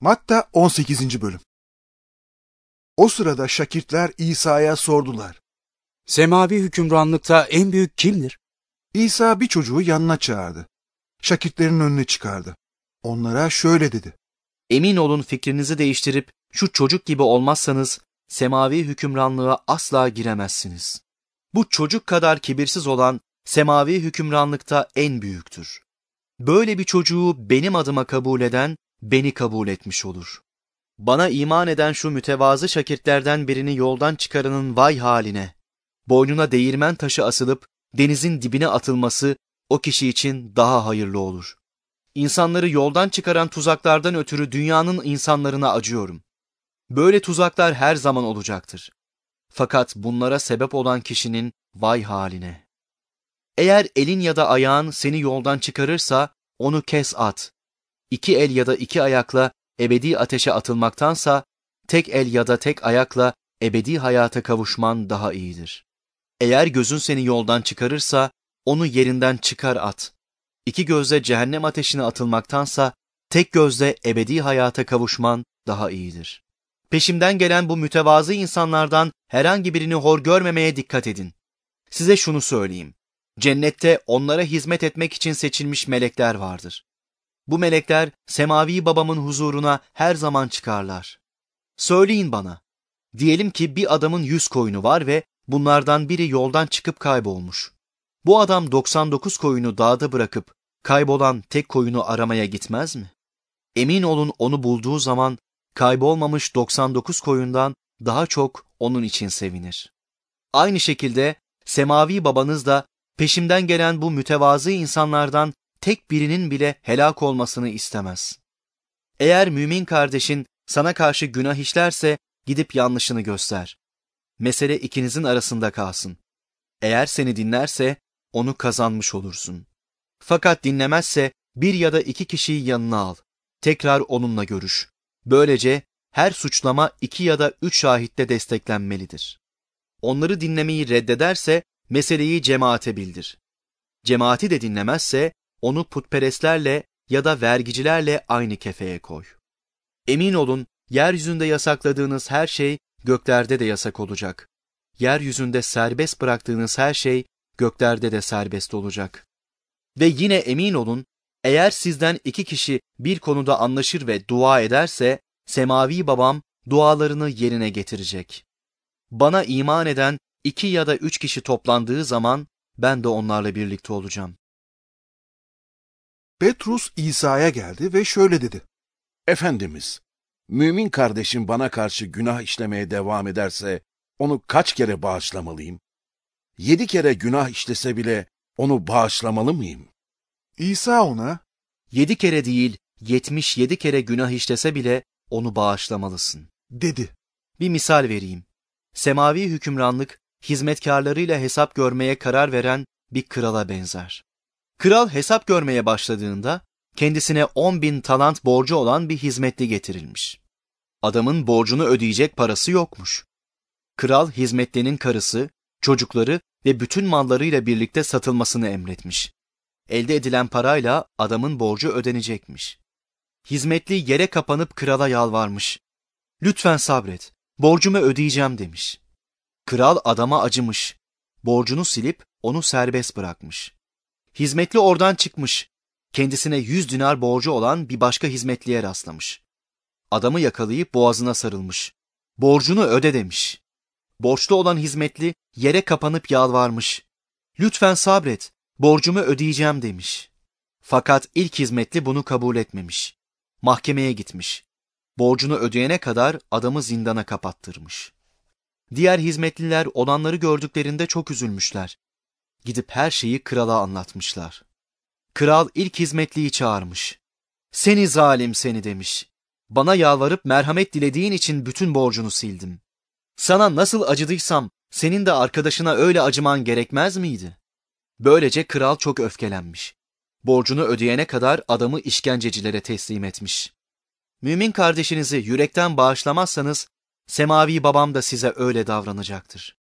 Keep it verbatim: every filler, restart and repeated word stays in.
Matta on sekizinci bölüm. O sırada şakirtler İsa'ya sordular. Semavi hükümranlıkta en büyük kimdir? İsa bir çocuğu yanına çağırdı. Şakirtlerin önüne çıkardı. Onlara şöyle dedi. Emin olun fikrinizi değiştirip şu çocuk gibi olmazsanız semavi hükümranlığa asla giremezsiniz. Bu çocuk kadar kibirsiz olan semavi hükümranlıkta en büyüktür. Böyle bir çocuğu benim adıma kabul eden beni kabul etmiş olur. Bana iman eden şu mütevazı şakirtlerden birini yoldan çıkaranın vay haline. Boynuna değirmen taşı asılıp denizin dibine atılması o kişi için daha hayırlı olur. İnsanları yoldan çıkaran tuzaklardan ötürü dünyanın insanlarına acıyorum. Böyle tuzaklar her zaman olacaktır. Fakat bunlara sebep olan kişinin vay haline. Eğer elin ya da ayağın seni yoldan çıkarırsa onu kes at. İki el ya da iki ayakla ebedi ateşe atılmaktansa tek el ya da tek ayakla ebedi hayata kavuşman daha iyidir. Eğer gözün seni yoldan çıkarırsa onu yerinden çıkar at. İki gözle cehennem ateşine atılmaktansa tek gözle ebedi hayata kavuşman daha iyidir. Peşimden gelen bu mütevazı insanlardan herhangi birini hor görmemeye dikkat edin. Size şunu söyleyeyim. Cennette onlara hizmet etmek için seçilmiş melekler vardır. Bu melekler semavi babamın huzuruna her zaman çıkarlar. Söyleyin bana. Diyelim ki bir adamın yüz koyunu var ve bunlardan biri yoldan çıkıp kaybolmuş. Bu adam doksan dokuz koyunu dağda bırakıp kaybolan tek koyunu aramaya gitmez mi? Emin olun onu bulduğu zaman kaybolmamış doksan dokuz koyundan daha çok onun için sevinir. Aynı şekilde semavi babanız da peşimden gelen bu mütevazı insanlardan tek birinin bile helak olmasını istemez. Eğer mümin kardeşin sana karşı günah işlerse gidip yanlışını göster. Mesele ikinizin arasında kalsın. Eğer seni dinlerse onu kazanmış olursun. Fakat dinlemezse bir ya da iki kişiyi yanına al. Tekrar onunla görüş. Böylece her suçlama iki ya da üç şahitle desteklenmelidir. Onları dinlemeyi reddederse meseleyi cemaate bildir. Cemaati de dinlemezse onu putperestlerle ya da vergicilerle aynı kefeye koy. Emin olun yeryüzünde yasakladığınız her şey göklerde de yasak olacak. Yeryüzünde serbest bıraktığınız her şey göklerde de serbest olacak. Ve yine emin olun, eğer sizden iki kişi bir konuda anlaşır ve dua ederse, semavi babam dualarını yerine getirecek. Bana iman eden iki ya da üç kişi toplandığı zaman ben de onlarla birlikte olacağım. Petrus İsa'ya geldi ve şöyle dedi. Efendimiz, mümin kardeşim bana karşı günah işlemeye devam ederse onu kaç kere bağışlamalıyım? Yedi kere günah işlese bile onu bağışlamalı mıyım? İsa ona, Yedi kere değil, yetmiş yedi kere günah işlese bile onu bağışlamalısın dedi. Bir misal vereyim. Semavi hükümranlık, hizmetkarlarıyla hesap görmeye karar veren bir krala benzer. Kral hesap görmeye başladığında, kendisine on bin talant borcu olan bir hizmetli getirilmiş. Adamın borcunu ödeyecek parası yokmuş. Kral hizmetlinin karısı, çocukları ve bütün mallarıyla birlikte satılmasını emretmiş. Elde edilen parayla adamın borcu ödenecekmiş. Hizmetli yere kapanıp krala yalvarmış. Lütfen sabret, borcumu ödeyeceğim demiş. Kral adama acımış. Borcunu silip onu serbest bırakmış. Hizmetli oradan çıkmış. Kendisine yüz dinar borcu olan bir başka hizmetliye rastlamış. Adamı yakalayıp boğazına sarılmış. Borcunu öde demiş. Borçlu olan hizmetli yere kapanıp yalvarmış. Lütfen sabret, borcumu ödeyeceğim demiş. Fakat ilk hizmetli bunu kabul etmemiş. Mahkemeye gitmiş. Borcunu ödeyene kadar adamı zindana kapattırmış. Diğer hizmetliler olanları gördüklerinde çok üzülmüşler. Gidip her şeyi krala anlatmışlar. Kral ilk hizmetliyi çağırmış. Seni zalim seni demiş. Bana yalvarıp merhamet dilediğin için bütün borcunu sildim. Sana nasıl acıdıysam senin de arkadaşına öyle acıman gerekmez miydi? Böylece kral çok öfkelenmiş. Borcunu ödeyene kadar adamı işkencecilere teslim etmiş. Mümin kardeşinizi yürekten bağışlamazsanız, semavi babam da size öyle davranacaktır.